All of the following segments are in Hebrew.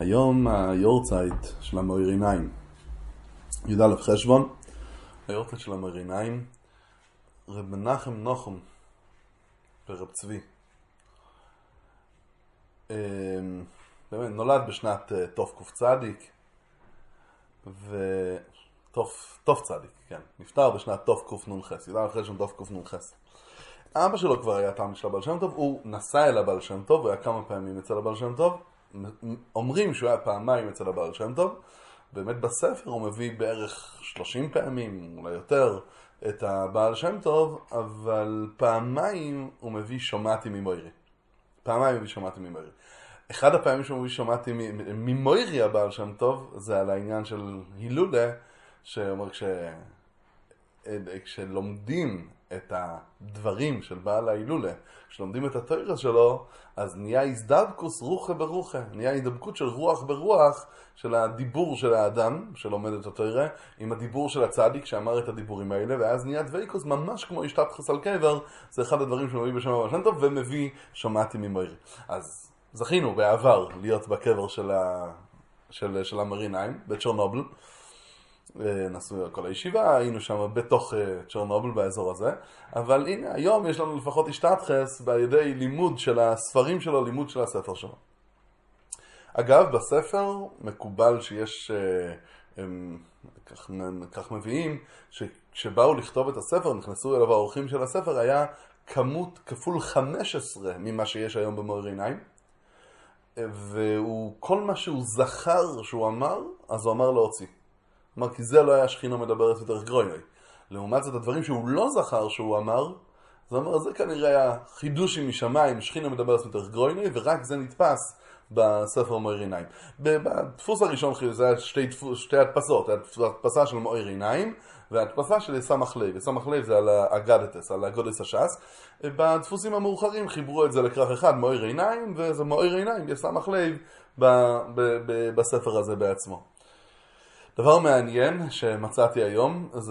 היום היורצייט של המאיר עיניים, י"א חשבון, היורצייט של המאיר עיניים, רב מנחם נחום ורב צבי. באמת נולד בשנת תוף צדיק, תוף צדיק, כן. נפטר בשנת תוף נ"ח, י"א חשבון תוף נ"ח. אבא שלו כבר היה תלמיד של הבעל שם טוב, הוא נסע אל הבעל שם טוב, הוא היה כמה פעמים אצל הבעל שם טוב. אומרים שהוא היה פעמיים אצל הבעל שם טוב. באמת בספר הוא מביא בערך 30 פעמים, אולי יותר, את הבעל שם טוב, אבל פעמיים הוא מביא שמעתי ממוירי. פעמיים הוא מביא שמעתי ממוירי. אחד הפעמים שהוא מביא שמעתי ממוירי הבעל שם טוב, זה על העניין של הילולה, שאומר כשלומדים את הדברים של בעל ההילולה, כשלומדים את התורה שלו, אז נהיה הזדבקוס רוחה ברוחה, נהיה הזדבקות של רוח ברוח, של הדיבור של האדם שלומד את התורה, עם הדיבור של הצדיק שאמר את הדיבורים האלה, ואז נהיה דוויקוס ממש כמו השתתחס על קבר. זה אחד הדברים שהוא מביא בשם הבעל שם טוב, ומביא שמעתי ממוירי. אז זכינו בעבר להיות בקבר של המאיר עיניים בצ'רנובל. נסענו כל הישיבה, היינו שם בתוך צ'רנובל באזור הזה, אבל הנה היום יש לנו לפחות השתתחס בידי לימוד של הספרים שלו, לימוד של הספר שלו. אגב, בספר מקובל שיש, כך מביאים, שכשבאו לכתוב את הספר, נכנסו אליו האורחים של הספר, היה כמות כפול 15 ממה שיש היום במאיר עיניים, וכל מה שהוא זכר שהוא אמר, אז הוא אמר להוציא. כלומר, כי זה לא היה שכינה מדברת יותר גרוינוי. לעומת זאת, הדברים שהוא לא זכר שהוא אמר, זה אומר, זה כנראה היה חידוש עם משמיים, שכינה מדברת יותר גרוינוי, ורק זה נתפס בספר מאיר עיניים. בדפוס הראשון זה היה שתי הדפסות, הדפסה של מאיר עיניים, והדפסה של סמך לב. סמך לב זה על האגדתס, על הגודס הש"ס. בדפוסים המאוחרים חיברו את זה לכרך אחד, מאיר עיניים, וזה מאיר עיניים, יש סמך לב בספר הזה בעצמו. דבר מעניין שמצאתי היום זה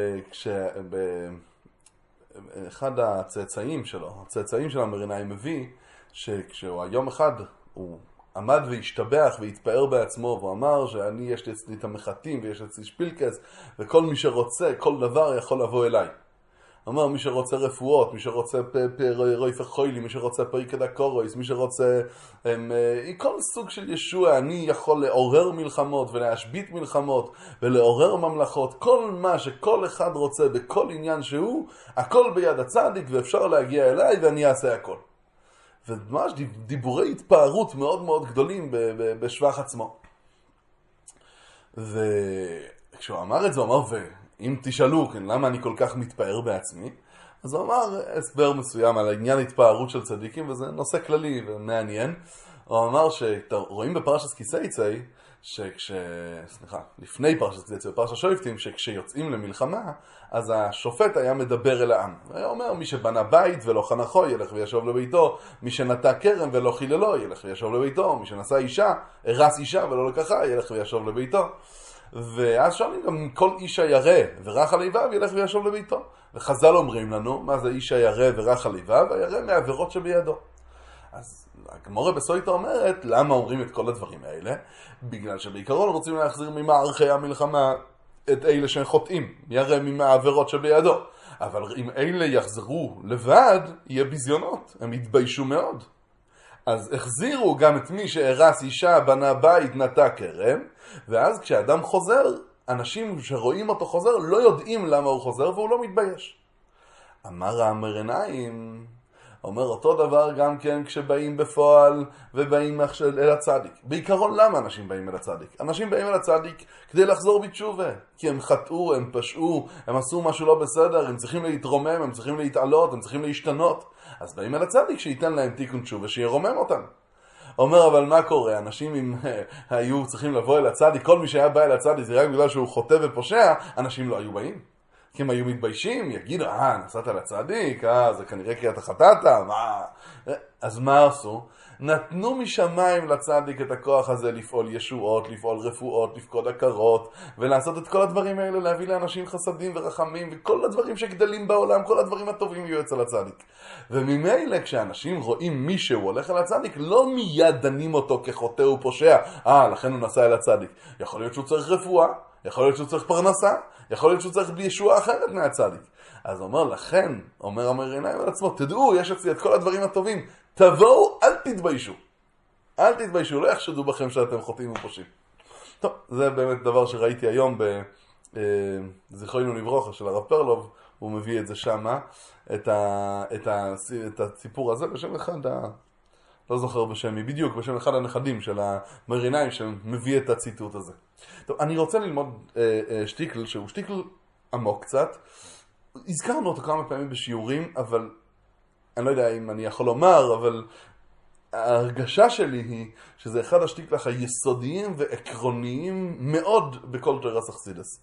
שכשאחד הצאצאים של המאיר עיניים מביא שכשהוא היום אחד הוא עמד והשתבח והתפאר בעצמו והוא אמר שאני יש לי את המחתים ויש אצלי שפילקס וכל מי שרוצה, כל דבר יכול לבוא אליי. אמר מי שרוצה רפואות, מי שרוצה רויפך חוילי, מי שרוצה פריקד הקורויס, מי שרוצה כל סוג של ישוע, אני יכול לעורר מלחמות ולהשבית מלחמות ולעורר ממלכות, כל מה שכל אחד רוצה בכל עניין שהוא, הכל ביד הצדיק ואפשר להגיע אליי ואני אעשה הכל. וממש דיבורי התפארות מאוד מאוד גדולים בשבח עצמו. וכשהוא אמר את זה, הוא אמר אם תשאלו, כן, למה אני כל כך מתפאר בעצמי? אז הוא אמר הסבר מסוים על העניין התפארות של צדיקים, וזה נושא כללי ומעניין. הוא אמר שרואים בפרשת קיסייצי, לפני פרשת קיסייצי, בפרשת שופטים, שכשיוצאים למלחמה, אז השופט היה מדבר אל העם. הוא היה אומר, מי שבנה בית ולא חנכו, ילך וישוב לביתו. מי שנטע כרם ולא חיללו, ילך וישוב לביתו. מי שנשא אישה, הרס אישה ולא לקחה, ילך וישוב לביתו. ואז שואלים גם כל איש הירא ורח על איביו ילך וישוב לביתו. וחז"ל אומרים לנו מה זה איש הירא ורח על איביו, הירא מהעבירות שבידו. אז הגמרא בסויטה אומרת למה אומרים את כל הדברים האלה? בגלל שבעיקרון רוצים להחזיר ממערכי המלחמה את אלה שחוטאים, ירא מהעבירות שבידו. אבל אם אלה יחזרו לבד יהיה ביזיונות, הם יתביישו מאוד. אז החזירו גם את מי שהרס אישה, בנה בית, נטע כרם, ואז כשאדם חוזר, אנשים שרואים אותו חוזר לא יודעים למה הוא חוזר והוא לא מתבייש. אמר המאיר עיניים, אומר אותו דבר גם כן כשבאים בפועל ובאים אל הצדיק. בעיקרון למה אנשים באים אל הצדיק? אנשים באים אל הצדיק כדי לחזור בתשובה, כי הם חטאו, הם פשעו, הם עשו משהו לא בסדר, הם צריכים להתרומם, הם צריכים להתעלות, הם צריכים להשתנות. אז באים אל הצדיק שייתן להם תיקון תשובה, שירומם אותם. אומר, אבל מה קורה? אנשים אם היו צריכים לבוא אל הצדיק, כל מי שהיה בא אל הצדיק זה רק בגלל שהוא חוטא ופושע, אנשים לא היו באים. כי הם היו מתביישים, יגידו, נסעת לצדיק, זה כנראה כי אתה חטאת, מה? אז מה עשו? נתנו משמיים לצדיק את הכוח הזה לפעול ישועות, לפעול רפואות, לפקוד הכרות, ולעשות את כל הדברים האלה, להביא לאנשים חסדים ורחמים, וכל הדברים שגדלים בעולם, כל הדברים הטובים יהיו אצל הצדיק. וממילא כשאנשים רואים מישהו הולך אל הצדיק, לא מיד דנים אותו כחוטא ופושע, לכן הוא נסע אל הצדיק. יכול להיות שהוא צריך רפואה, יכול להיות שהוא צריך פרנסה, יכול להיות שהוא צריך בישועה אחרת מהצדיק. אז אומר לכן, אומר המרינאים על עצמו, תדעו, יש אצלי את כל הדברים הטובים, תבואו, אל תתביישו. אל תתביישו, לא יחשדו בכם שאתם חוטאים ופושעים. טוב, זה באמת דבר שראיתי היום בזיכרונו לברכה של הרב פרלוב, הוא מביא את זה שמה, את הסיפור הזה בשם אחד, לא זוכר בשם מי בדיוק, בשם אחד הנכדים של המרינאים שמביא את הציטוט הזה. טוב, אני רוצה ללמוד שטיקל, שהוא שטיקל עמוק קצת, הזכרנו אותו כמה פעמים בשיעורים, אבל אני לא יודע אם אני יכול לומר, אבל ההרגשה שלי היא שזה אחד השטיקלך היסודיים ועקרוניים מאוד בכל תורת חסידות.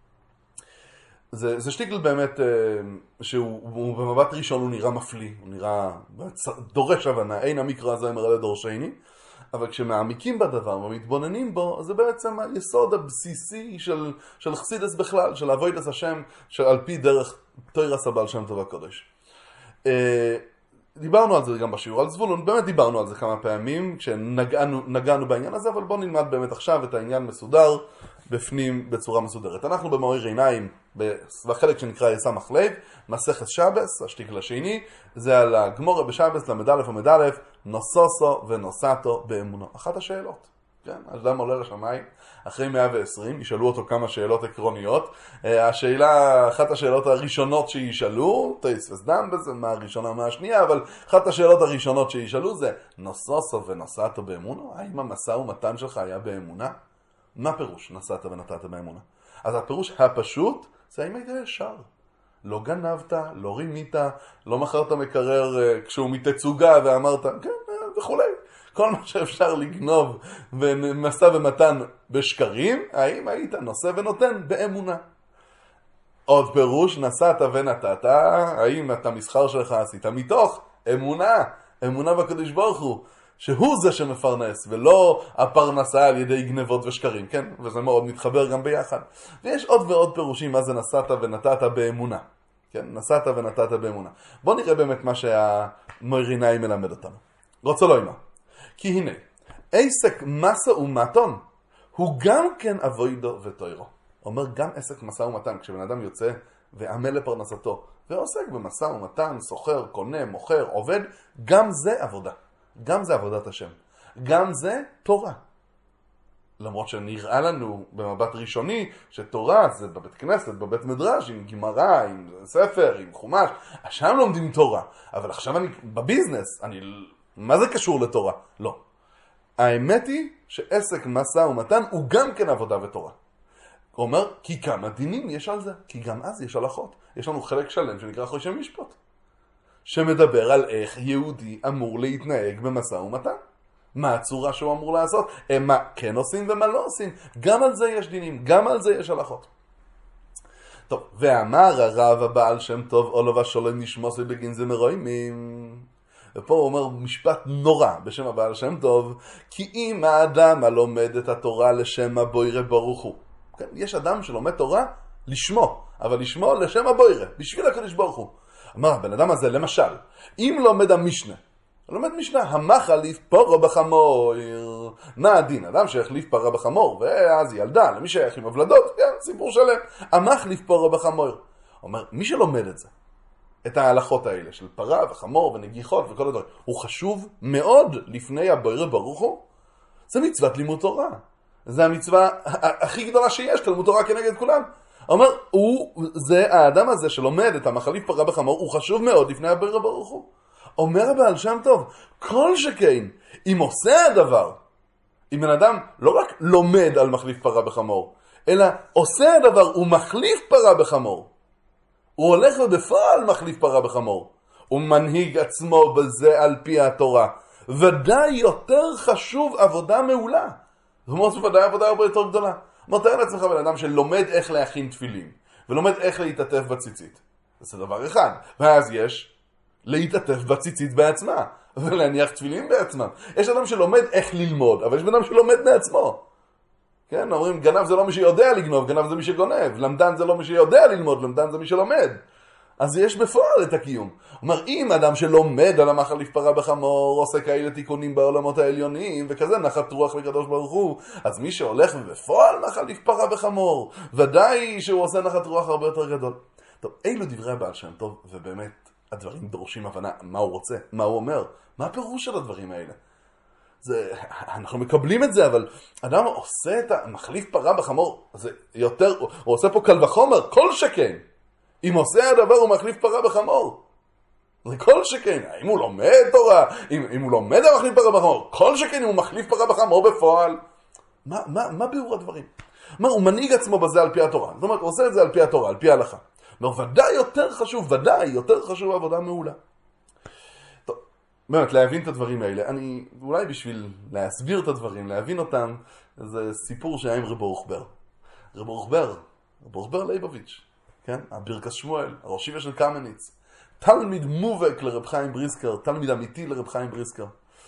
זה שטיקל באמת שהוא במבט ראשון הוא נראה מפליא, הוא נראה דורש הבנה, אין המקרא הזה אמר לדור שני, אבל כשמעמיקים בדבר ומתבוננים בו, זה בעצם היסוד הבסיסי של חסידות בכלל, של עבודת השם, על פי דרך תורת הבעל שם טוב הקודש. דיברנו על זה גם בשיעור על זבולון, באמת דיברנו על זה כמה פעמים כשנגענו בעניין הזה, אבל בואו נלמד באמת עכשיו את העניין מסודר בפנים בצורה מסודרת. אנחנו במאיר עיניים, בחלק שנקרא יסמך לב, מסכת שבס, השטיקל השני, זה על הגמורה בשבס למד' ומד' נוסוסו ונוסתו באמונו. אחת השאלות, כן? אדם עולה לשמיים, אחרי 120, ישאלו אותו כמה שאלות עקרוניות. אחת השאלות הראשונות שישאלו, תייספס דם בזה, מה הראשונה, מה השנייה, אבל אחת השאלות הראשונות שישאלו זה, נוסוסו ונוסתו באמונו? האם המשא ומתן שלך היה באמונה? מה פירוש נסעת ונתת באמונה? אז הפירוש הפשוט זה האם היית ישר. לא גנבת, לא רימית, לא מכרת מקרר כשהוא מתצוגה ואמרת, כן, וכולי. כל מה שאפשר לגנוב ומשא ומתן בשקרים, האם היית נושא ונותן באמונה? עוד פירוש, נסעת ונתת, האם את המסחר שלך עשית מתוך אמונה, אמונה בקדוש ברוך הוא, שהוא זה שמפרנס, ולא הפרנסה על ידי גנבות ושקרים, כן? וזה מאוד מתחבר גם ביחד. ויש עוד ועוד פירושים מה זה נסעת ונתת באמונה. כן? נסעת ונתת באמונה. בואו נראה באמת מה שהמרינאים מלמד אותנו. רוצה לא אימה. כי הנה, עסק מסע ומתון הוא גם כן אבוידו ותוירו. אומר גם עסק מסע ומתן, כשבן אדם יוצא ועמל לפרנסתו, ועוסק במסע ומתן, סוחר, קונה, מוכר, עובד, גם זה עבודה. גם זה עבודת השם. גם זה תורה. למרות שנראה לנו במבט ראשוני שתורה זה בבית כנסת, בבית מדרש, עם גמרא, עם ספר, עם חומש. שם לומדים תורה. אבל עכשיו אני בביזנס, מה זה קשור לתורה? לא. האמת היא שעסק מסע ומתן הוא גם כן עבודה ותורה. הוא אומר, כי כמה דינים יש על זה? כי גם אז יש הלכות. יש לנו חלק שלם שנקרא חושן משפט. שמדבר על איך יהודי אמור להתנהג במסע ומתן. מה הצורה שהוא אמור לעשות? מה כן עושים ומה לא עושים. גם על זה יש דינים, גם על זה יש הלכות. טוב, ואמר הרב הבעל שם טוב, עולו ושולם נשמוסי בגין זה מרוימים. ופה הוא אומר משפט נורא בשם הבעל שם טוב, כי אם האדם הלומד את התורה לשם הבוירה ברוך הוא. כן? יש אדם שלומד תורה לשמו, אבל לשמו לשם הבוירה, בשביל הקדוש ברוך הוא. אמר הבן אדם הזה, למשל, אם לומד המשנה, לומד משנה, המחליף פרו בחמור, מה הדין? אדם שהחליף פרה בחמור, ואז ילדה, למי שייך עם הבלדות, כן, סיפור שלם, המחליף פרו בחמור. אומר, מי שלומד את זה, את ההלכות האלה של פרה וחמור ונגיחות וכל הדברים, הוא חשוב מאוד לפני הבורא ברוך הוא. זה מצוות לימוד תורה. זה המצווה הכי גדולה שיש, תלמוד תורה כנגד כולם. אומר, זה האדם הזה שלומד את המחליף פרה בחמור, הוא חשוב מאוד לפני הבורא ברוך הוא. אומר הבעל שם טוב, כל שכן, אם עושה הדבר, אם בן אדם לא רק לומד על מחליף פרה בחמור, אלא עושה הדבר, הוא מחליף פרה בחמור. הוא הולך ובפועל מחליף פרה בחמור. הוא מנהיג עצמו בזה על פי התורה. ודאי יותר חשוב עבודה מעולה. זאת אומרת, ודאי עבודה הרבה יותר גדולה. מתאר לעצמך בן אדם שלומד איך להכין תפילין, ולומד איך להתעטף בציצית. זה דבר אחד. ואז יש להתעטף בציצית בעצמה. ולהניח תפילין בעצמם. יש אדם שלומד איך ללמוד, אבל יש אדם שלומד מעצמו. כן, אומרים, גנב זה לא מי שיודע לגנוב, גנב זה מי שגונב. למדן זה לא מי שיודע ללמוד, למדן זה מי שלומד. אז יש בפועל את הקיום. אומר, אם אדם שלומד על המחליף פרה בחמור, עושה כאלה תיקונים בעולמות העליונים, וכזה נחת רוח לקדוש ברוך הוא, אז מי שהולך ובפועל מחליף פרה בחמור, ודאי שהוא עושה נחת רוח הרבה יותר גדול. טוב, אילו דברי הבעל שם טוב, ובאמת הדברים דורשים הבנה, מה הוא רוצה, מה הוא אומר, מה הפירוש של הדברים האלה. אנחנו מקבלים את זה, אבל אדם עושה את המחליף פרה בחמור, זה יותר, הוא עושה פה קל וחומר, כל שכן. אם עושה הדבר הוא מחליף פרה בחמור. זה כל שכן. אם הוא לומד תורה, אם הוא לומד על מחליף פרה בחמור, כל שכן אם הוא מחליף פרה בחמור בפועל. מה ביאור הדברים? הוא מנהיג עצמו בזה על פי התורה. זאת אומרת, הוא עושה את זה על פי התורה, על פי ההלכה. ודאי יותר חשוב עבודה מעולה. טוב, באמת, להבין את הדברים האלה. אני, אולי בשביל להסביר את הדברים, להבין אותם, זה סיפור שהיה עם רב אורחבר ליבוביץ'. כן? הבירקס שמואל, הראש ישיבה של קמניץ, תלמיד מובהק לרב חיים בריסקר, תלמיד אמיתי לרב חיים בריסקר.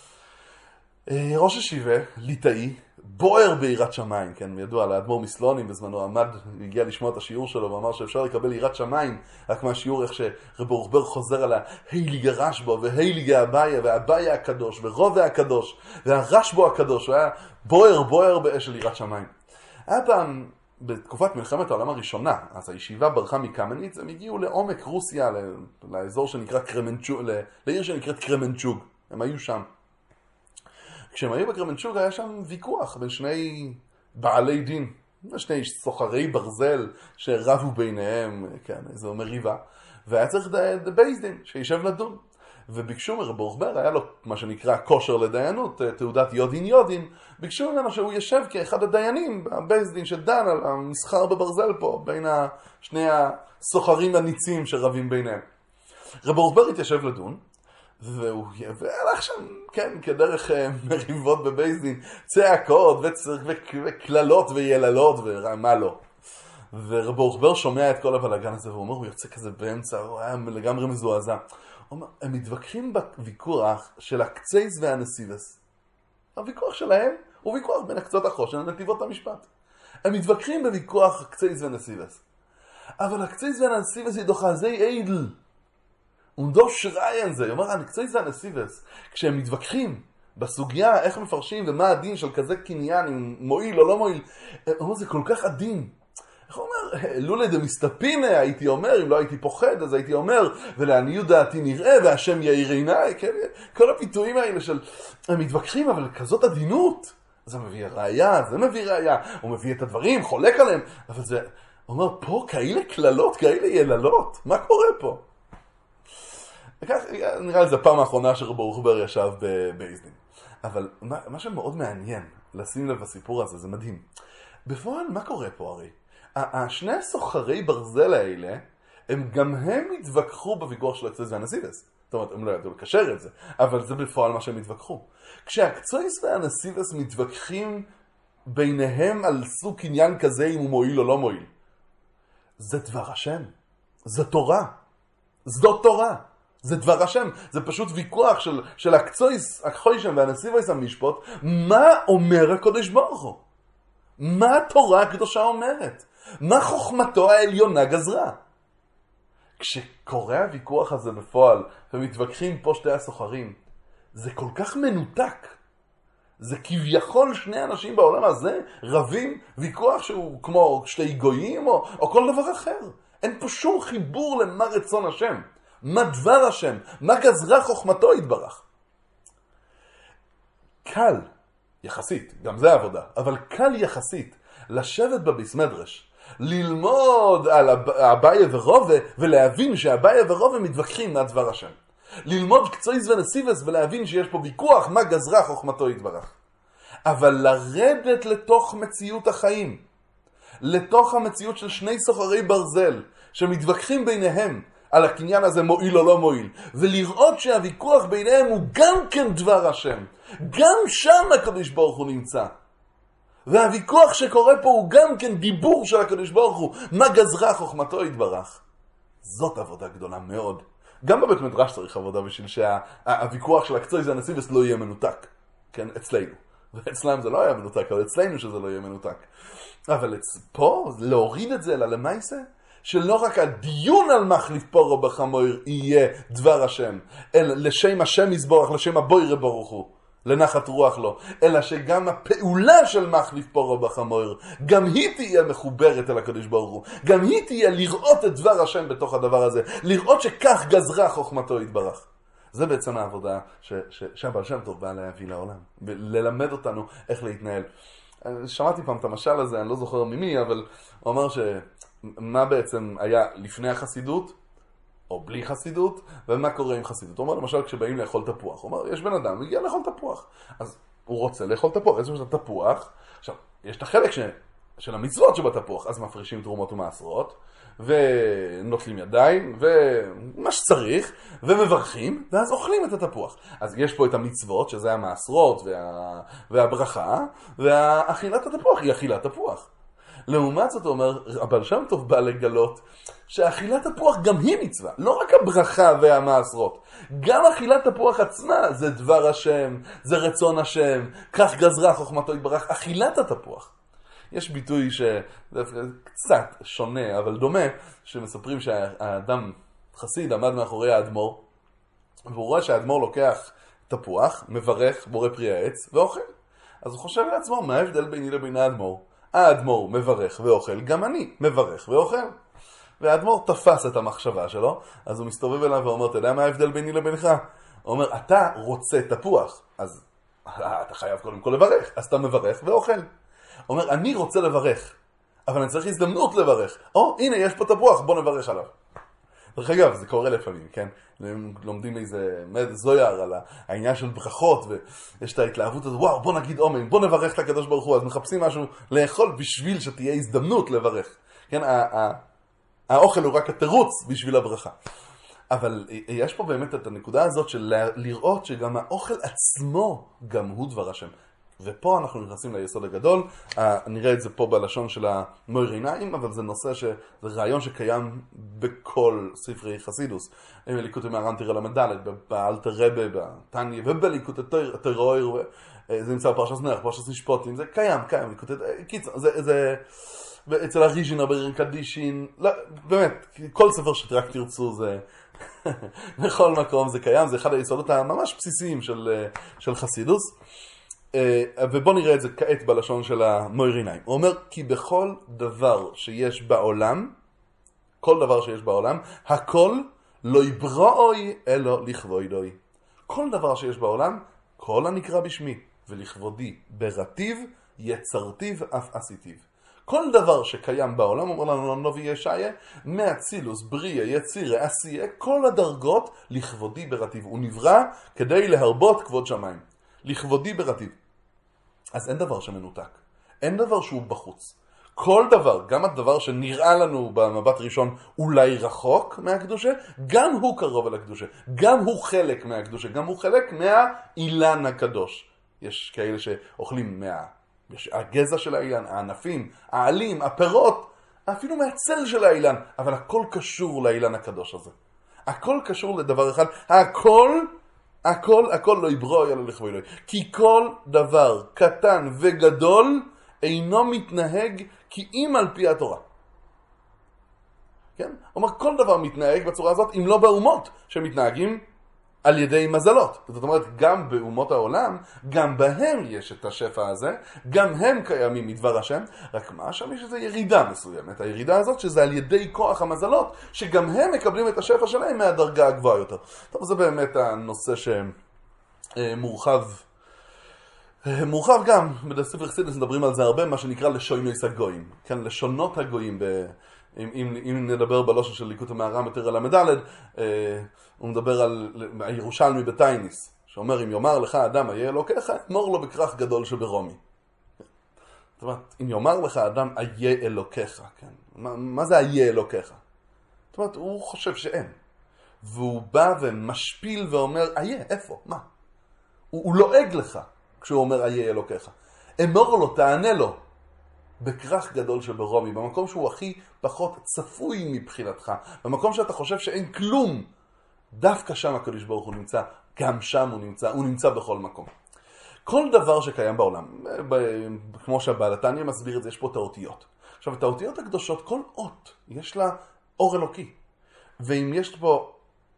ראש ישיבה, ליטאי, בוער ביראת שמיים, כן? ידוע, לאדמו"ר מסלונים בזמנו הגיע לשמוע את השיעור שלו, ואמר שאפשר לקבל יראת שמיים, רק מהשיעור איך שרב אורחבר חוזר על ההיליגה רשבו, והיליגה אביה, והאביה הקדוש, ורובע הקדוש, והרשבו הקדוש, הוא היה בוער באש של יראת שמיים. היה פעם, בתקופת מלחמת העולם הראשונה, אז הישיבה ברחה מקמניץ, הם הגיעו לעומק רוסיה, לאזור שנקרא קרמנצ'וג, לעיר שנקראת קרמנצ'וג, הם היו שם. כשהם היו בקרמנצ'וג היה שם ויכוח בין שני בעלי דין, שני סוחרי ברזל שרבו ביניהם, כן, איזו מריבה, והיה צריך בייס דין שישב לדון. וביקשו מרב אורחבר, היה לו מה שנקרא כושר לדיינות, תעודת יודין, ביקשו ממנו שהוא ישב כאחד הדיינים בבייס דין שדן על המסחר בברזל פה, בין שני הסוחרים הניצים שרבים ביניהם. רב אורחבר התיישב לדון, והלך שם, כן, כדרך מריבות בבייס דין, צעקות וכללות ויללות ומה לא. ורב אורחבר שומע את כל הבלגן הזה, והוא אומר, הוא יוצא כזה באמצע, הוא היה לגמרי מזועזע. הם מתווכחים בוויכוח של הקצייס והנסיבס. הוויכוח שלהם הוא ויכוח בין הקצות החושן לנתיבות המשפט. הם מתווכחים בוויכוח הקצייס והנסיבס. אבל הקצייס והנסיבס היא דוחזי אידל. ונדוש ריין זה. אומר, הקצייס והנסיבס, כשהם מתווכחים בסוגיה איך מפרשים ומה הדין של כזה קניין, אם מועיל או לא מועיל, זה כל כך עדין. איך הוא אומר? לולא דמסתפין הייתי אומר, אם לא הייתי פוחד, אז הייתי אומר, ולעניות דעתי נראה, והשם יאיר עיניי, כן? כל הפיתויים האלה של, הם מתווכחים, אבל כזאת עדינות. זה מביא ראייה, זה מביא ראייה, הוא מביא את הדברים, חולק עליהם, אבל זה, הוא אומר, פה כאלה כללות, כאלה יללות, מה קורה פה? וכך, נראה לי זה הפעם האחרונה שרב אורחבר ישב בבייס דין. אבל מה שמאוד מעניין, לשים לב בסיפור הזה, זה מדהים. בפועל, מה קורה פה הרי? השני הסוחרי ברזל האלה, גם הם התווכחו בוויכוח של הקצויס והנסיבס. זאת אומרת, הם לא ידעו לקשר את זה, אבל זה בפועל מה שהם התווכחו. כשהקצויס והנסיבס מתווכחים ביניהם על סוג עניין כזה, אם הוא מועיל או לא מועיל, זה דבר השם. זה תורה. זאת תורה. זה דבר השם. זה פשוט ויכוח של הקצויס, החוישם והנסיבס המשפט, מה אומר הקדוש ברוך הוא? מה התורה הקדושה אומרת? מה חוכמתו העליונה גזרה? כשקורה הוויכוח הזה בפועל, ומתווכחים פה שתי הסוחרים, זה כל כך מנותק. זה כביכול שני אנשים בעולם הזה רבים ויכוח שהוא כמו שתי גויים או כל דבר אחר. אין פה שום חיבור למה רצון השם, מה דבר השם, מה גזרה חוכמתו יתברך. קל יחסית, גם זה עבודה, אבל קל יחסית לשבת בביס מדרש, ללמוד על אביה ורובה ולהבין שאביה ורובה מתווכחים מה דבר השם. ללמוד קצויס ונסיבס ולהבין שיש פה ויכוח מה גזרה חוכמתו יתברך. אבל לרדת לתוך מציאות החיים, לתוך המציאות של שני סוחרי ברזל שמתווכחים ביניהם על הקניין הזה מועיל או לא מועיל, ולראות שהוויכוח ביניהם הוא גם כן דבר השם, גם שם הקדוש ברוך הוא נמצא, והוויכוח שקורה פה הוא גם כן דיבור של הקדוש ברוך הוא, מה גזרה חוכמתו יתברך. זאת עבודה גדולה מאוד, גם בבית מדרש צריך עבודה בשביל שהוויכוח של הקצוי זה הנסיבס לא יהיה מנותק. כן, אצלנו. ואצלם זה לא היה מנותק, אבל אצלנו שזה לא יהיה מנותק. אבל פה, להוריד את זה אלא למעשה, שלא רק הדיון על מחליף פורו בחמור יהיה דבר השם, אלא לשם השם יזבורך, לשם הבוירה ברוך הוא, לנחת רוח לו, אלא שגם הפעולה של מחליף פורו בחמור, גם היא תהיה מחוברת אל הקדוש ברוך הוא, גם היא תהיה לראות את דבר השם בתוך הדבר הזה, לראות שכך גזרה חוכמתו יתברך. זה בעצם העבודה שהבעל שם טוב בא להביא לעולם, וללמד אותנו איך להתנהל. שמעתי פעם את המשל הזה, אני לא זוכר ממי, אבל הוא אמר שמה בעצם היה לפני החסידות, או בלי חסידות, ומה קורה עם חסידות. הוא אומר למשל כשבאים לאכול תפוח, הוא אומר, יש בן אדם, מגיע לאכול תפוח, אז הוא רוצה לאכול תפוח, יש למשל תפוח, עכשיו, יש את החלק של המצוות שבתפוח, אז מפרישים תרומות ומעשרות, ונוטלים ידיים, ומה שצריך, ומברכים, ואז אוכלים את התפוח. אז יש פה את המצוות, שזה המעשרות והברכה, והאכילת התפוח היא אכילת תפוח. לעומת זאת, הוא אומר, הבעל שם טוב בא לגלות שאכילת תפוח גם היא מצווה, לא רק הברכה והמעשרות. גם אכילת תפוח עצמה זה דבר השם, זה רצון השם, כך גזרה חוכמתו יתברך, אכילת התפוח. יש ביטוי שקצת שונה, אבל דומה, שמספרים שהאדם חסיד עמד מאחורי האדמו"ר, והוא רואה שהאדמו"ר לוקח תפוח, מברך, בורא פרי העץ, ואוכל. אז הוא חושב לעצמו, מה ההבדל ביני לבין האדמו"ר? האדמו"ר מברך ואוכל, גם אני מברך ואוכל. והאדמו"ר תפס את המחשבה שלו, אז הוא מסתובב אליו ואומר, אתה יודע מה ההבדל ביני לבינך? הוא אומר, אתה רוצה תפוח, אז אתה חייב קודם כל לברך, אז אתה מברך ואוכל. הוא אומר, אני רוצה לברך, אבל אני צריך הזדמנות לברך. הנה, יש פה תפוח, בוא נברך עליו. דרך אגב, זה קורה לפעמים, כן? לומדים איזה זויר על העניין של ברכות, ויש את ההתלהבות הזאת, וואו, בוא נגיד אומן, בוא נברך את הקדוש ברוך הוא, אז מחפשים משהו לאכול בשביל שתהיה הזדמנות לברך. כן, האוכל הוא רק התירוץ בשביל הברכה. אבל יש פה באמת את הנקודה הזאת של לראות שגם האוכל עצמו גם הוא דבר השם. ופה אנחנו נכנסים ליסוד הגדול, נראה את זה פה בלשון של המויר עיניים, אבל זה נושא זה רעיון שקיים בכל ספרי חסידוס. בליקוטי מהר"ן תראה למדלת, באלתר רבה, בתניא, ובליקוטי תוירו, זה נמצא בפרשת נח, פרשת משפוטים, זה קיים, קיצר, זה אצל הריז'ינה בעיר קדישין, באמת, כל ספר שרק תרצו זה, בכל מקום זה קיים, זה אחד היסודות הממש בסיסיים של חסידוס. ובוא נראה את זה כעת בלשון של המויר עיניים. הוא אומר, כי בכל דבר שיש בעולם, כל דבר שיש בעולם, הכל לא יברואי אלא לכבודוי. כל דבר שיש בעולם, כל הנקרא בשמי, ולכבודי ברטיב, יצרתיו אף עשיתיו. כל דבר שקיים בעולם, אומר לנו הנביא ישעיה, מהצילוס, בריא, יציר, עשייה, כל הדרגות לכבודי ברטיב. הוא נברא כדי להרבות כבוד שמיים. לכבודי ברטיב. אז אין דבר שמנותק. אין דבר שהוא בחוץ. כל דבר, גם הדבר שנראה לנו במבט ראשון אולי רחוק מהקדושה, גם הוא קרוב אל הקדושה. גם הוא חלק מהקדושה. גם הוא חלק מהאילן הקדוש. יש כאלה שאוכלים הגזע של האילן, הענפים, העלים, הפירות, אפילו מהצל של האילן. אבל הכל קשור לאילן הקדוש הזה. הכל קשור לדבר אחד. הכל לא יברוא אלא לכבודוי. כי כל דבר קטן וגדול אינו מתנהג כי אם על פי התורה. כן? אומר, כל דבר מתנהג בצורה הזאת, אם לא באומות שמתנהגים על ידי מזלות. זאת אומרת, גם באומות העולם, גם בהם יש את השפע הזה, גם הם קיימים מדבר השם, רק מה שם יש איזו ירידה מסוימת. הירידה הזאת שזה על ידי כוח המזלות, שגם הם מקבלים את השפע שלהם מהדרגה הגבוהה יותר. טוב, זה באמת הנושא מורחב גם, בספר חסידות מדברים על זה הרבה, מה שנקרא לשונוס הגויים. כן, לשונות הגויים, אם נדבר בלושן של ליקוטי מהר"ן יותר על המדלת, הוא מדבר על הירושלמי בתייניס, שאומר, אם יאמר לך אדם איה אלוקיך, אמור לו בכרך גדול שברומי. זאת אומרת, אם יאמר לך אדם איה אלוקיך, כן? מה זה איה אלוקיך? זאת אומרת, הוא חושב שאין. והוא בא ומשפיל ואומר, איה, איפה? מה? הוא לועג לך כשהוא אומר איה אלוקיך. אמור לו, תענה לו, בכרך גדול שברומי, במקום שהוא הכי פחות צפוי מבחינתך, במקום שאתה חושב שאין כלום, דווקא שם הקדוש ברוך הוא נמצא, גם שם הוא נמצא בכל מקום. כל דבר שקיים בעולם, כמו שהבעל התניא מסביר את זה, יש פה את האותיות. עכשיו, את האותיות הקדושות, כל אות יש לה אור אלוקי. ואם יש פה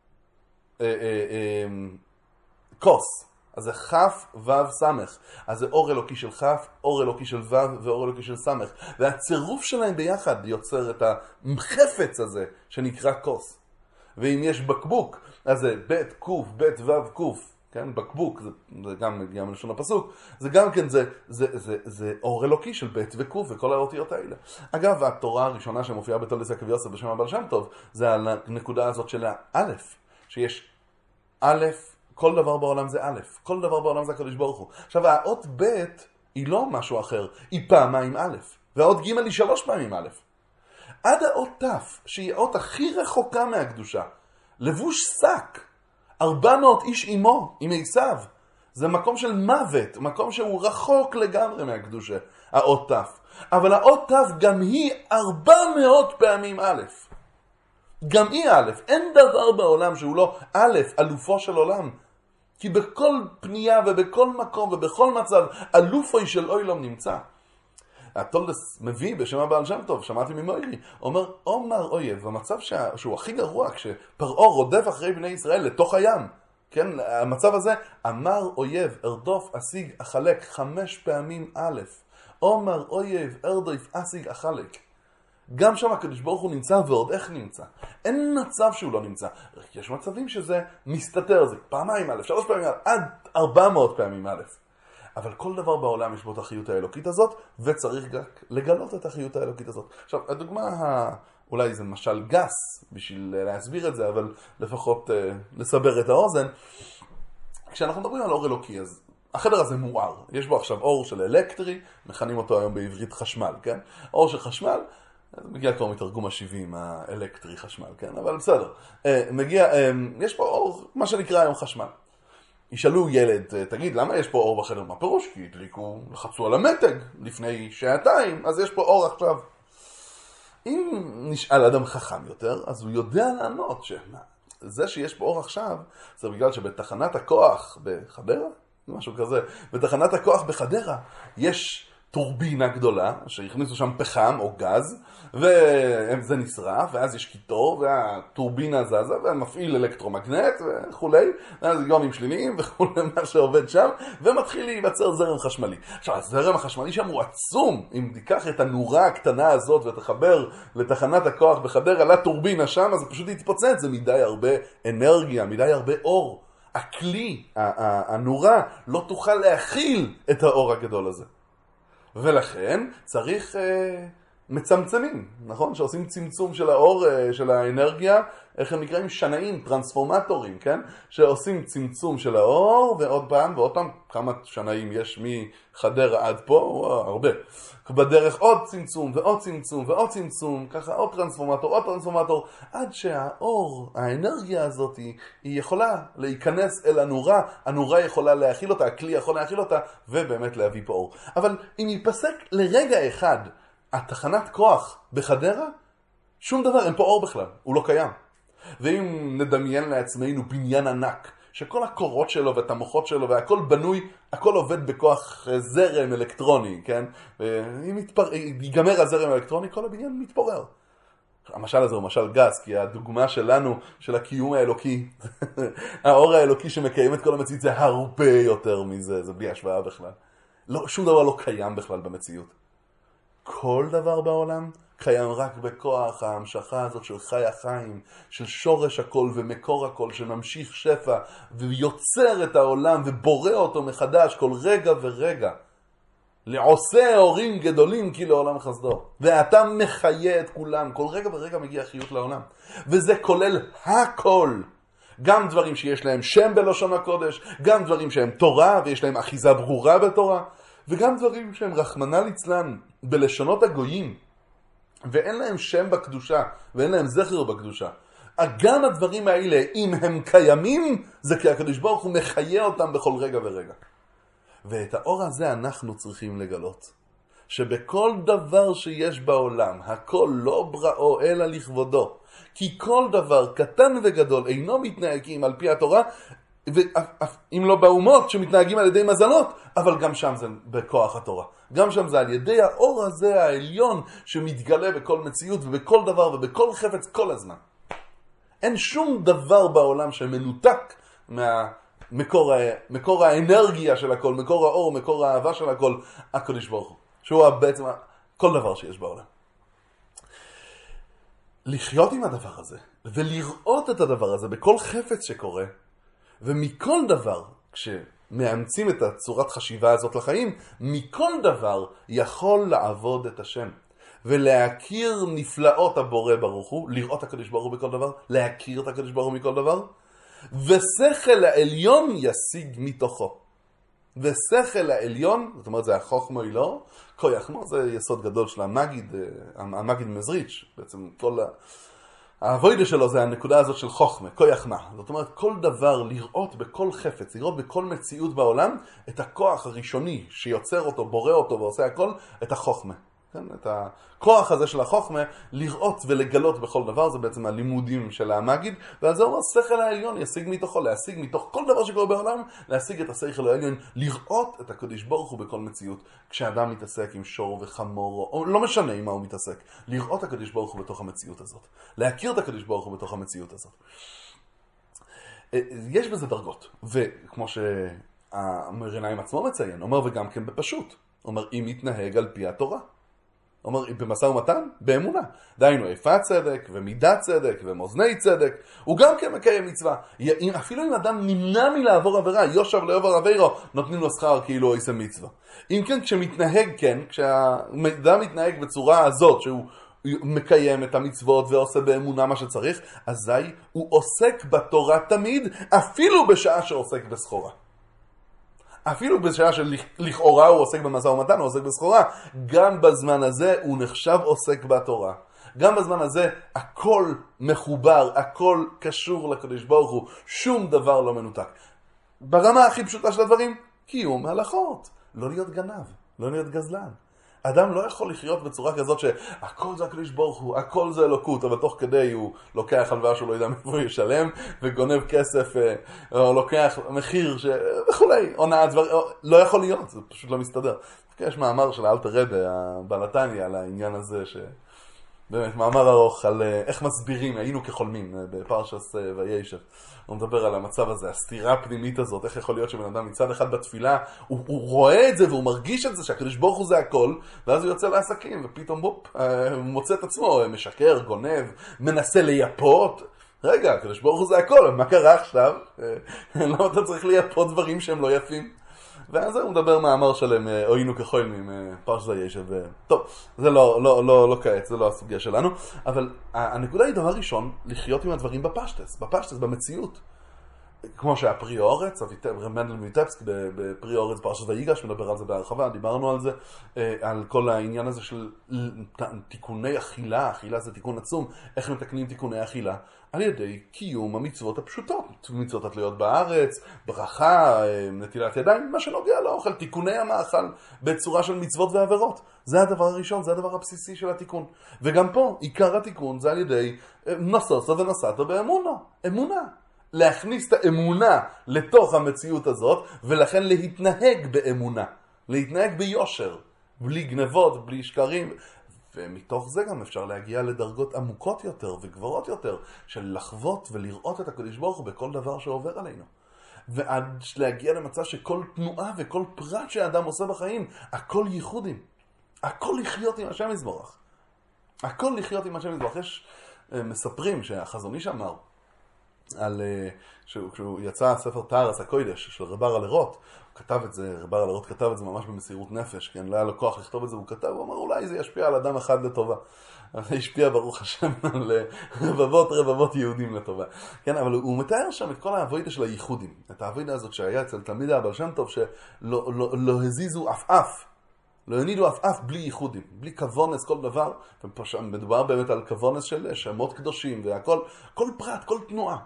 כוס, אז זה חף וו סמך. אז זה אור אלוקי של חף, אור אלוקי של וו ואור אלוקי של סמך. והצירוף שלהם ביחד יוצר את החפץ הזה שנקרא כוס. ואם יש בקבוק, אז זה בית קוף, בית וו קוף. כן, בקבוק, זה גם מגיע מלשון הפסוק, זה גם כן, זה אור אלוקי של בית וקוף וכל האותיות האלה. אגב, התורה הראשונה שמופיעה בתולדות יעקב יוסף בשם הבעל שם טוב, זה הנקודה הזאת של האלף, שיש אלף, כל דבר בעולם זה אלף, כל דבר בעולם זה הקדוש ברוך הוא. עכשיו, האות בית היא לא משהו אחר, היא פעמיים אלף, והאות ג' היא 3 פעמים אלף. עד האות תף, שהיא האות הכי רחוקה מהקדושה, לבוש שק, 400 איש עמו, עם עשיו. זה מקום של מוות, מקום שהוא רחוק לגמרי מהקדושה, האות תף. אבל האות תף גם היא 400 פעמים א'. גם היא א'. אין דבר בעולם שהוא לא א', אלופו של עולם. כי בכל פנייה ובכל מקום ובכל מצב, אלופוי של אוילום נמצא. התולדס מביא בשם הבעל שם טוב, שמעתי ממוירי, אומר, אומר אויב, המצב שהוא הכי גרוע, כשפרעה רודף אחרי בני ישראל לתוך הים, כן, המצב הזה, אמר אויב, ארדוף, אשיג, אחלק, 5 פעמים א', אומר אויב, ארדוף, אשיג, אחלק. גם שם הקדוש ברוך הוא נמצא ועוד איך נמצא. אין מצב שהוא לא נמצא. יש מצבים שזה מסתתר, זה פעמיים א', 3 פעמים א', עד 400 פעמים א'. אבל כל דבר בעולם יש בו את החיות האלוקית הזאת, וצריך רק לגלות את החיות האלוקית הזאת. עכשיו, הדוגמה, אולי זה משל גס בשביל להסביר את זה, אבל לפחות לסבר את האוזן. כשאנחנו מדברים על אור אלוקי, אז החדר הזה מואר. יש בו עכשיו אור של אלקטרי, מכנים אותו היום בעברית חשמל, כן? אור של חשמל, מגיע כבר מתרגום ה-70, האלקטרי חשמל, כן? אבל בסדר. יש פה אור, מה שנקרא היום חשמל. ישאלו ילד, תגיד, למה יש פה אור בחדר? מה פירוש? כי הדליקו, לחצו על המתג לפני שעתיים, אז יש פה אור עכשיו. אם נשאל אדם חכם יותר, אז הוא יודע לענות שזה שיש פה אור עכשיו, זה בגלל שבתחנת הכוח בחדרה, משהו כזה, בתחנת הכוח בחדרה יש טורבינה גדולה, שהכניסו שם פחם או גז, וזה נשרף, ואז יש קיטור, והטורבינה זזה, ומפעיל אלקטרומגנט וכולי, ואז גורמים שליליים וכולי מה שעובד שם, ומתחיל להיווצר זרם חשמלי. עכשיו, הזרם החשמלי שם הוא עצום, אם תיקח את הנורה הקטנה הזאת ותחבר לתחנת הכוח בחדרה לטורבינה שם, אז זה פשוט יתפוצץ, זה מדי הרבה אנרגיה, מדי הרבה אור. הכלי, הנורה, לא תוכל להכיל את האור הגדול הזה. ולכן צריך מצמצמים, נכון? שעושים צמצום של האור, של האנרגיה, איך הם נקראים? שנאים, טרנספורמטורים, כן? שעושים צמצום של האור, ועוד פעם, כמה שנאים יש מחדרה עד פה? הרבה. בדרך עוד צמצום, ועוד צמצום, ועוד צמצום, ככה עוד טרנספורמטור, עד שהאור, האנרגיה הזאת, היא יכולה להיכנס אל הנורה, הנורה יכולה להכיל אותה, הכלי יכול להכיל אותה, ובאמת להביא פה אור. אבל אם ייפסק לרגע אחד, התחנת כוח בחדרה, שום דבר, אין פה אור בכלל, הוא לא קיים. ואם נדמיין לעצמנו בניין ענק, שכל הקורות שלו ואת המוחות שלו והכל בנוי, הכל עובד בכוח זרם אלקטרוני, כן? ואם ייגמר הזרם האלקטרוני, כל הבניין מתפורר. המשל הזה הוא משל גס, כי הדוגמה שלנו, של הקיום האלוקי, האור האלוקי שמקיים את כל המציאות, זה הרבה יותר מזה, זה בלי השוואה בכלל. לא, שום דבר לא קיים בכלל במציאות. כל דבר בעולם קיים רק בכוח ההמשכה הזאת של חי החיים, של שורש הכל ומקור הכל, שממשיך שפע ויוצר את העולם ובורא אותו מחדש כל רגע ורגע. לעושה הורים גדולים כי לעולם חסדו. ואתה מחיה את כולם, כל רגע ורגע מגיע חיות לעולם. וזה כולל הכל. גם דברים שיש להם שם בלשון הקודש, גם דברים שהם תורה ויש להם אחיזה ברורה בתורה, וגם דברים שהם רחמנא ליצלן בלשונות הגויים, ואין להם שם בקדושה, ואין להם זכר בקדושה. גם הדברים האלה, אם הם קיימים, זה כי הקדוש ברוך הוא מחיה אותם בכל רגע ורגע. ואת האור הזה אנחנו צריכים לגלות. שבכל דבר שיש בעולם, הכל לא בראו אלא לכבודו, כי כל דבר קטן וגדול אינו מתנהגים על פי התורה, אם לא באומות שמתנהגים על ידי מזלות, אבל גם שם זה בכוח התורה. גם שם זה על ידי האור הזה העליון שמתגלה בכל מציאות ובכל דבר ובכל חפץ כל הזמן. אין שום דבר בעולם שמנותק מקור האנרגיה של הכל, מקור האור, מקור האהבה של הכל, הקדוש ברוך הוא. שהוא בעצם כל דבר שיש בעולם. לחיות עם הדבר הזה ולראות את הדבר הזה בכל חפץ שקורה, ומכל דבר, כשמאמצים את הצורת חשיבה הזאת לחיים, מכל דבר יכול לעבוד את השם. ולהכיר נפלאות הבורא ברוך הוא, לראות הקדוש ברוך הוא בכל דבר, להכיר את הקדוש ברוך הוא מכל דבר, ושכל העליון ישיג מתוכו. ושכל העליון, זאת אומרת זה החוכמה אלוהו, כויחמו, זה יסוד גדול של המגיד מזריץ', בעצם כל העבודה שלו זה הנקודה הזאת של חוכמה, כויחמה. זאת אומרת כל דבר לראות בכל חפץ, לראות בכל מציאות בעולם, את הכוח הראשוני שיוצר אותו, בורא אותו ועושה הכל, את החוכמה. כן? את הכוח הזה של החוכמה, לראות ולגלות בכל דבר, זה בעצם הלימודים של המגיד, ועל זה אומר, שכל העליון ישיג מתוכו, להשיג מתוך כל דבר שקורה בעולם, להשיג את השכל העליון, לראות את הקדוש ברוך הוא בכל מציאות, כשאדם מתעסק עם שור וחמור, או לא משנה עם מה הוא מתעסק, לראות את הקדוש ברוך הוא בתוך המציאות הזאת, להכיר את הקדוש ברוך הוא בתוך המציאות הזאת. יש בזה דרגות, וכמו שהמרינאים עצמו מציין, אומר וגם כן בפשוט, אומר אם יתנהג על פי התורה. אומר, במשא ומתן, באמונה. דיינו, איפה צדק, ומידת צדק, ומאזני צדק, הוא גם כן מקיים מצווה. אפילו אם אדם נמנע מלעבור עבירה, יושב לעבור עבירו, נותנים לו שכר כאילו הוא עושה מצווה. אם כן, כשמתנהג כן, כשהאדם מתנהג בצורה הזאת, שהוא מקיים את המצוות ועושה באמונה מה שצריך, אזי הוא עוסק בתורה תמיד, אפילו בשעה שעוסק בסחורה. אפילו בשעה שלכאורה הוא עוסק במשא ומתן, הוא עוסק בסחורה, גם בזמן הזה הוא נחשב עוסק בתורה. גם בזמן הזה הכל מחובר, הכל קשור לקדוש ברוך הוא, שום דבר לא מנותק. ברמה הכי פשוטה של הדברים, קיום הלכות, לא להיות גנב, לא להיות גזלן. אדם לא יכול לחיות בצורה כזאת שהכל זה הקדוש ברוך הוא, הכל זה אלוקות, אבל תוך כדי הוא לוקח הלוואה שהוא לא יודע מאיפה הוא ישלם, וגונב כסף, או לוקח מחיר וכולי, הונאת דבר, לא יכול להיות, זה פשוט לא מסתדר. יש מאמר של אלתר רבי, הבלתני, על העניין הזה, באמת מאמר ארוך על איך מסבירים, היינו כחולמים בפרשת וישב. הוא מדבר על המצב הזה, הסתירה הפנימית הזאת, איך יכול להיות שבן אדם מצד אחד בתפילה, הוא רואה את זה והוא מרגיש את זה, שהקדוש ברוך הוא זה הכל, ואז הוא יוצא לעסקים, ופתאום בופ, הוא מוצא את עצמו, משקר, גונב, מנסה לייפות. רגע, הקדוש ברוך הוא זה הכל, מה קרה עכשיו? למה אתה צריך לייפות דברים שהם לא יפים? ואז הוא מדבר מאמר שלם, היינו כחולמים, פרשת וישב. טוב, זה לא כעת, זה לא הסוגיה שלנו, אבל הנקודה היא דבר ראשון, לחיות עם הדברים בפשטס, במציאות. כמו שהפרי אורץ, מנדל מיטבסק בפרי אורץ פרשת ויגש, מדבר על זה בהרחבה, דיברנו על זה, על כל העניין הזה של תיקוני אכילה, אכילה זה תיקון עצום, איך מתקנים תיקוני אכילה? על ידי קיום המצוות הפשוטות, מצוות התלויות בארץ, ברכה, נטילת ידיים, מה שנוגע לאוכל, תיקוני המאכל בצורה של מצוות ועבירות. זה הדבר הראשון, זה הדבר הבסיסי של התיקון. וגם פה, עיקר התיקון זה על ידי נסוסו ונסתו אמונה. להכניס את האמונה לתוך המציאות הזאת, ולכן להתנהג באמונה, להתנהג ביושר, בלי גנבות, בלי שקרים, ומתוך זה גם אפשר להגיע לדרגות עמוקות יותר וגבוהות יותר, של לחוות ולראות את הקדוש ברוך הוא בכל דבר שעובר עלינו. ועד להגיע למצב שכל תנועה וכל פרט שהאדם עושה בחיים, הכל ייחודים, הכל לחיות עם השם יזברך. הכל לחיות עם השם יזברך. יש מספרים שהחזון איש אמר, כשהוא יצא ספר תארס הקוידש של רבר הלרות, כתב את זה, רבר הלרות כתב את זה ממש במסירות נפש, כן, לא היה לו כוח לכתוב את זה, הוא כתב, הוא אמר אולי זה ישפיע על אדם אחד לטובה. זה השפיע ברוך השם על רבבות יהודים לטובה. כן, אבל הוא מתאר שם את כל העבודה של הייחודים, את העבודה הזאת שהיה אצל תלמיד הבעל שם טוב, שלא הזיזו אף, לא הנידו אף בלי ייחודים, בלי כוונס כל דבר, ומדובר באמת על כוונס של שמות קדושים והכל, כל פרט, כל תנועה.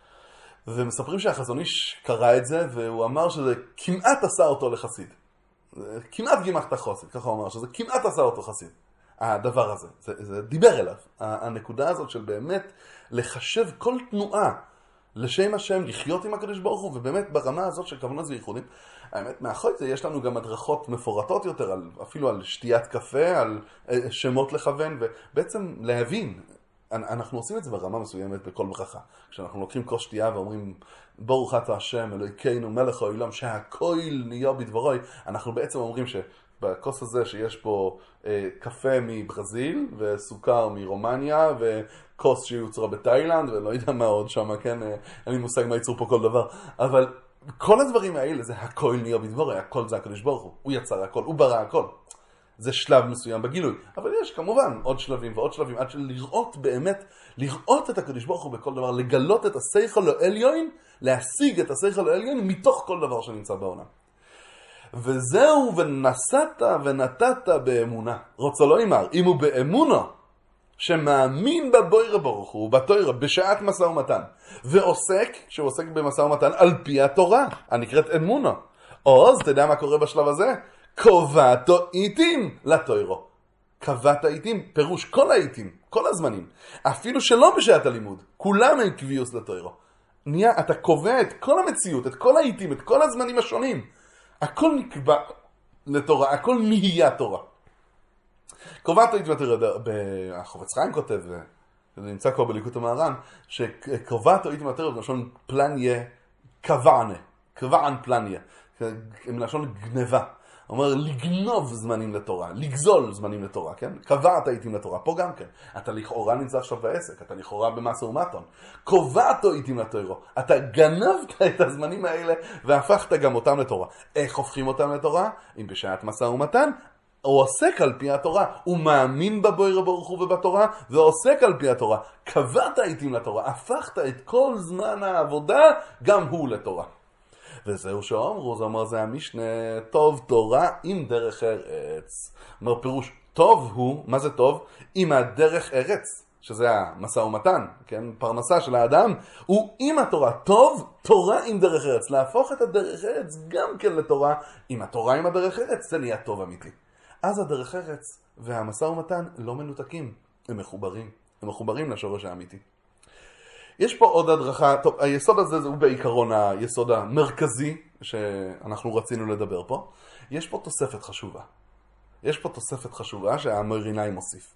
ומספרים שהחזון איש קרא את זה, והוא אמר שזה כמעט עשה אותו לחסיד. כמעט גימח את החוסן, ככה הוא אומר, שזה כמעט עשה אותו חסיד. הדבר הזה, זה דיבר אליו. הנקודה הזאת של באמת לחשב כל תנועה לשם השם, לחיות עם הקדוש ברוך הוא, ובאמת ברמה הזאת של כוונות וייחודים, האמת, מאחורי זה יש לנו גם הדרכות מפורטות יותר, אפילו על שתיית קפה, על שמות לכוון, ובעצם להבין, אנחנו עושים את זה ברמה מסוימת בכל ברכה. כשאנחנו לוקחים כוס שתייה ואומרים, ברוך אתה השם, אלוהינו מלך העולם, שהכל נהיה בדברוי, אנחנו בעצם אומרים שבכוס הזה שיש פה קפה מברזיל, וסוכר מרומניה, וכוס שיוצרה בתאילנד, ולא יודע מה עוד שם, כן? אין לי מושג מה ייצרו פה כל דבר, אבל כל הדברים האלה זה הכל נהיה בדברו, הכל זה הקדוש ברוך הוא, הוא יצר הכל, הוא ברא הכל. זה שלב מסוים בגילוי, אבל יש כמובן עוד שלבים ועוד שלבים, עד שלראות באמת, לראות את הקדוש ברוך הוא בכל דבר, לגלות את השכל העליון, להשיג את השכל העליון מתוך כל דבר שנמצא בעולם. וזהו, ונסעת ונתת באמונה. רוצה לא אמר, אם הוא באמונה, שמאמין בבויר ברוך הוא, בתורה, בשעת משא ומתן, ועוסק, שהוא עוסק במשא ומתן, על פי התורה, הנקראת אמונה. אז, אתה יודע מה קורה בשלב הזה? קובעת עיתים לתוירו. קבעת עיתים, פירוש כל העיתים, כל הזמנים. אפילו שלא בשעת הלימוד, כולם הם קביוס לתוירו. אתה קובע את כל המציאות, את כל העיתים, את כל הזמנים השונים. הכל נקבע לתורה, הכל נהיה תורה. קובעת עיתים לתוירו, החפץ חיים כותב, זה נמצא כבר בליקוט המהר"ן, שקובעת עיתים לתוירו, בלשון פלניה, קבען פלניה, מלשון גנבה. אומר, לגנוב זמנים לתורה, לגזול זמנים לתורה, כן? קבעת עיתים לתורה, פה גם כן. אתה לכאורה נמצא עכשיו בעסק, אתה לכאורה במסע ומתון. קובעת עיתים לתורה, אתה גנבת את הזמנים האלה והפכת גם אותם לתורה. איך הופכים אותם לתורה? אם בשעת מסע ומתן, הוא עוסק על פי התורה, הוא מאמין בבויר ברוך הוא ובתורה, ועוסק על פי התורה. קבעת עיתים לתורה, הפכת את כל זמן העבודה, גם הוא לתורה. וזהו שאומרו, זה אומר, זה המשנה, טוב תורה עם דרך ארץ. אומר פירוש, טוב הוא, מה זה טוב? עם הדרך ארץ, שזה המשא ומתן, כן? פרנסה של האדם, הוא עם התורה, טוב, תורה עם דרך ארץ. להפוך את הדרך ארץ גם כן לתורה, עם התורה עם הדרך ארץ, זה נהיה טוב אמיתי. אז הדרך ארץ והמשא ומתן לא מנותקים, הם מחוברים לשורש האמיתי. יש פה עוד הדרכה, טוב, היסוד הזה הוא בעיקרון היסוד המרכזי שאנחנו רצינו לדבר פה. יש פה תוספת חשובה שהמאיר עיניים מוסיף.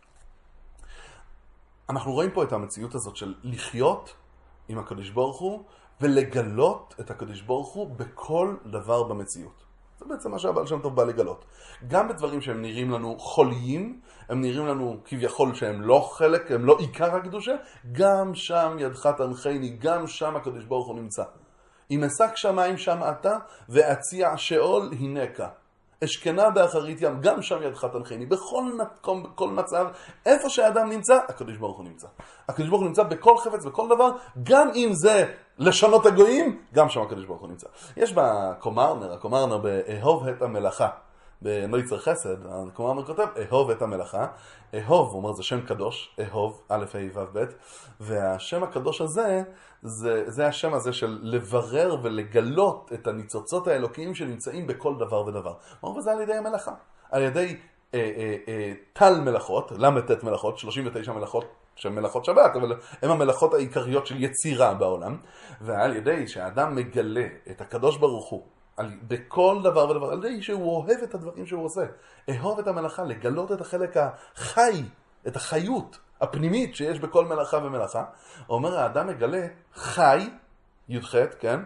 אנחנו רואים פה את המציאות הזאת של לחיות עם הקדוש ברוך הוא ולגלות את הקדוש ברוך הוא בכל דבר במציאות. זה בעצם מה שהבעל שם טוב בא לגלות. גם בדברים שהם נראים לנו חוליים, הם נראים לנו כביכול שהם לא חלק, הם לא עיקר הקדושה, גם שם ידך תנחני, גם שם הקדוש ברוך הוא נמצא. אם אשק שמיים שם אתה, ואציע שאול הנקה. אשכנה באחרית ים, גם שם ידך תנחני. בכל מצב, איפה שהאדם נמצא, הקדוש ברוך הוא נמצא. הקדוש ברוך הוא נמצא בכל חפץ, בכל דבר, גם אם זה לשנות הגויים, גם שם הקדוש ברוך הוא נמצא. יש הקומרנר באהוב את המלאכה, בנויצר חסד, הקומרנר כותב, אהוב את המלאכה. אהוב, הוא אומר, זה שם קדוש, אהוב, א', ה', ו', ב', והשם הקדוש הזה, זה השם הזה של לברר ולגלות את הניצוצות האלוקיים שנמצאים בכל דבר ודבר. הוא אומר, וזה על ידי המלאכה, על ידי תל מלאכות, למתת מלאכות, 39 מלאכות, שהן מלאכות שבת, אבל הן המלאכות העיקריות של יצירה בעולם, ועל ידי שהאדם מגלה את הקדוש ברוך הוא, בכל דבר ודבר, על ידי שהוא אוהב את הדברים שהוא עושה, אהוב את המלאכה, לגלות את החלק החי, את החיות הפנימית שיש בכל מלאכה ומלאכה. אומר, האדם מגלה חי, י"ח, כן,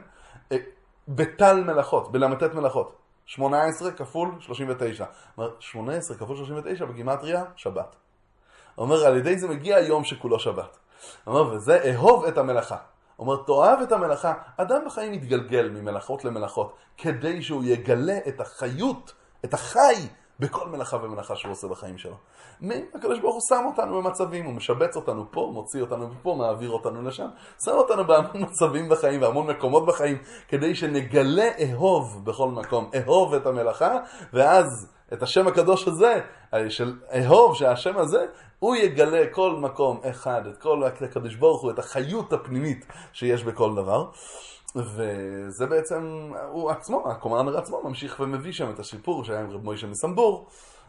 בתל מלאכות, בלמתת מלאכות, 18 כפול 39. אומר, 18 כפול 39 בגימטריה, שבת. אומר, על ידי זה מגיע היום שכולו שבת. אומר, וזה אהוב את המלאכה. אומר, תאהב את המלאכה. אדם בחיים מתגלגל ממלאכות למלאכות, כדי שהוא יגלה את החיות, את החי, בכל מלאכה ומלאכה שהוא עושה בחיים שלו. הקדוש ברוך הוא שם אותנו במצבים, הוא משבץ אותנו פה, מוציא אותנו פה, מעביר אותנו לשם, שם אותנו בהמון מצבים בחיים, בהמון מקומות בחיים, כדי שנגלה אהוב בכל מקום, אהוב את המלאכה, ואז את השם הקדוש הזה, של אהוב, שהשם הזה, הוא יגלה כל מקום אחד, את כל הקדוש ברוך הוא, את החיות הפנימית שיש בכל דבר. וזה בעצם, הוא עצמו, הקומנדר עצמו ממשיך ומביא שם את הסיפור שהיה עם רב מוישה מסמבור,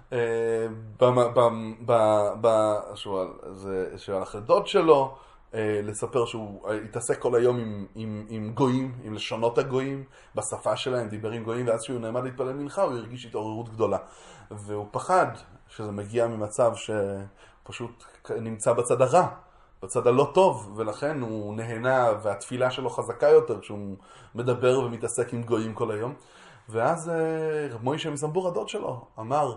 שהוא הלך לדוד שלו, לספר שהוא התעסק כל היום עם גויים, עם לשונות הגויים, בשפה שלהם, דיבר עם גויים, ואז שהוא נעמד להתפלל מנחה, הוא הרגיש התעוררות גדולה. והוא פחד שזה מגיע ממצב שפשוט נמצא בצד הרע, בצד הלא טוב, ולכן הוא נהנה, והתפילה שלו חזקה יותר כשהוא מדבר ומתעסק עם גויים כל היום. ואז רב מוישה מסמבור הדוד שלו אמר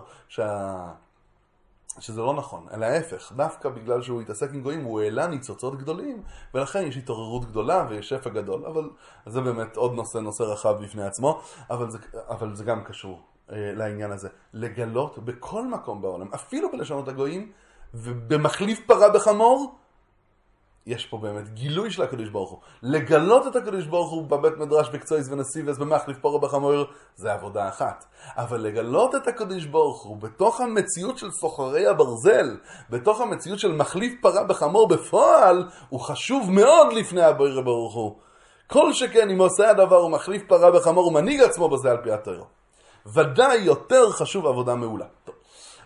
שזה לא נכון, אלא ההפך, דווקא בגלל שהוא התעסק עם גויים, הוא העלה ניצוצות גדולים, ולכן יש התעוררות גדולה ויש שפע גדול, אבל זה באמת עוד נושא רחב בפני עצמו, אבל זה גם קשור לעניין הזה. לגלות בכל מקום בעולם, אפילו בלשונות הגויים, ובמחליף פרה בחמור, יש פה באמת גילוי של הקדוש ברוך הוא. לגלות את הקדוש ברוך הוא בבית מדרש בקצויס ונסיבס במחליף פרה בחמור, זה עבודה אחת. אבל לגלות את הקדוש ברוך הוא בתוך המציאות של סוחרי הברזל, בתוך המציאות של מחליף פרה בחמור בפועל, הוא חשוב מאוד לפני הבורא ברוך הוא. כל שכן אם עושה הדבר הוא מחליף פרה בחמור, הוא מנהיג עצמו בזה על פי התורה. ודאי יותר חשוב עבודה מעולה. טוב.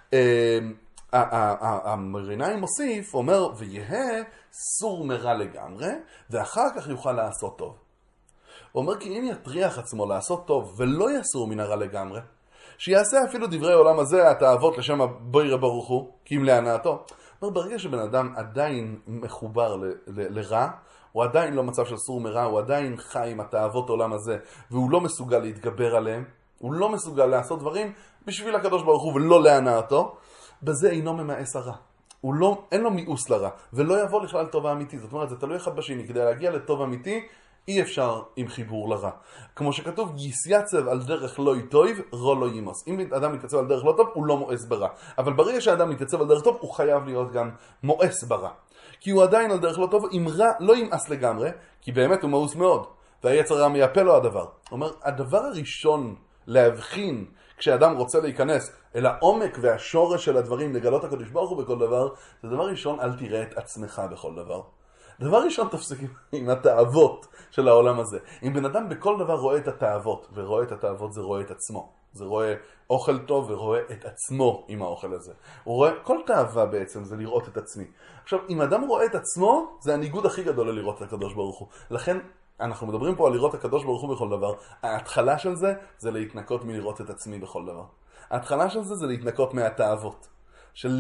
המרינאי מוסיף, אומר, ויהיה סור מרע לגמרי, ואחר כך יוכל לעשות טוב. הוא אומר, כי אם יטריח עצמו לעשות טוב, ולא יסור מן הרע לגמרי, שיעשה אפילו דברי עולם הזה, התאוות לשם הבורא ברוך הוא, כי אם להנאתו. אומר, ברגע שבן אדם עדיין מחובר לרע, הוא עדיין לא מצב של סור מרע, הוא עדיין חי עם התאוות עולם הזה, והוא לא מסוגל להתגבר עליהם, הוא לא מסוגל לעשות דברים בשביל הקדוש ברוך הוא ולא להנאתו, בזה אינו ממאס הרע. אין לו מיאוס לרע, ולא יבוא לכלל טוב האמיתי. זאת אומרת, זה תלוי אחד בשני. כדי להגיע לטוב אמיתי, אי אפשר עם חיבור לרע. כמו שכתוב, יסייצב על דרך לא יטויב, רו לא ימוס. אם אדם מתייצב על דרך לא טוב, הוא לא מואס ברע. אבל ברגע שאדם מתייצב על דרך טוב, הוא חייב להיות גם מואס ברע. כי הוא עדיין על דרך לא טוב, אם רע לא ימאס לגמרי, כי באמת הוא מאוס מאוד. והיצר רע מייפה לו הדבר. הוא אומר, הדבר הראשון להבחין כשאדם רוצה להיכנס אל העומק והשורש של הדברים, לגלות הקדוש ברוך הוא בכל דבר, זה דבר ראשון, אל תראה את עצמך בכל דבר. דבר ראשון, תפסיק עם התאוות של העולם הזה. אם בן אדם בכל דבר רואה את התאוות, ורואה את התאוות זה רואה את עצמו. זה רואה אוכל טוב ורואה את עצמו עם האוכל הזה. הוא רואה, כל תאווה בעצם זה לראות את עצמי. עכשיו, אם אדם רואה את עצמו, זה הניגוד הכי גדול לראות את הקדוש ברוך הוא. לכן, אנחנו מדברים פה על לראות הקדוש ברוך הוא בכל דבר. ההתחלה של זה, זה להתנקות מלראות את עצמי בכל דבר. ההתחלה של זה, זה להתנקות מהתאוות. של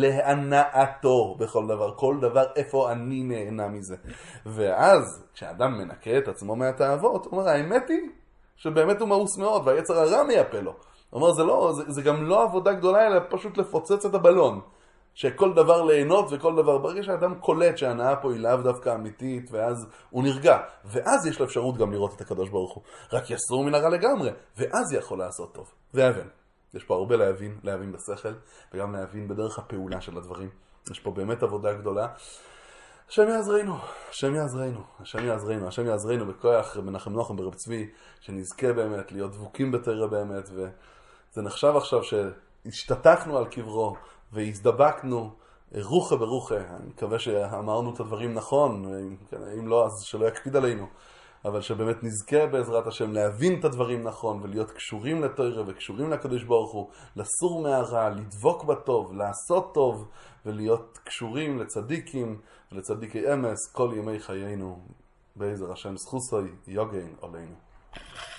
להנאתו בכל דבר. כל דבר, איפה אני נהנה מזה. ואז, כשאדם מנקה את עצמו מהתאוות, הוא אומר, האמת היא שבאמת הוא מאוס מאוד, והיצר הרע מייפה לו. הוא אומר, זה גם לא עבודה גדולה, אלא פשוט לפוצץ את הבלון. שכל דבר ליהנות וכל דבר, ברגע שהאדם קולט שההנאה פה היא לאו דווקא אמיתית, ואז הוא נרגע. ואז יש לו אפשרות גם לראות את הקדוש ברוך הוא. רק יסור מן הרע לגמרי, ואז יכול לעשות טוב. והבן. יש פה הרבה להבין בשכל, וגם להבין בדרך הפעולה של הדברים. יש פה באמת עבודה גדולה. השם יעזרנו, השם יעזרנו, השם יעזרנו, השם יעזרנו בכוח מנחם נוחם ברב צבי, שנזכה באמת להיות דבוקים בתורה באמת, וזה נחשב עכשיו שהשתתפנו על קברו, והזדבקנו רוחה ברוחה. אני מקווה שאמרנו את הדברים נכון, אם לא אז שלא יקפיד עלינו, אבל שבאמת נזכה בעזרת השם להבין את הדברים נכון, ולהיות קשורים לתורה וקשורים לקדוש ברוך הוא, לסור מהרע, לדבוק בטוב, לעשות טוב, ולהיות קשורים לצדיקים ולצדיקי אמס כל ימי חיינו, בעזר השם זכוסוי יוגן עלינו.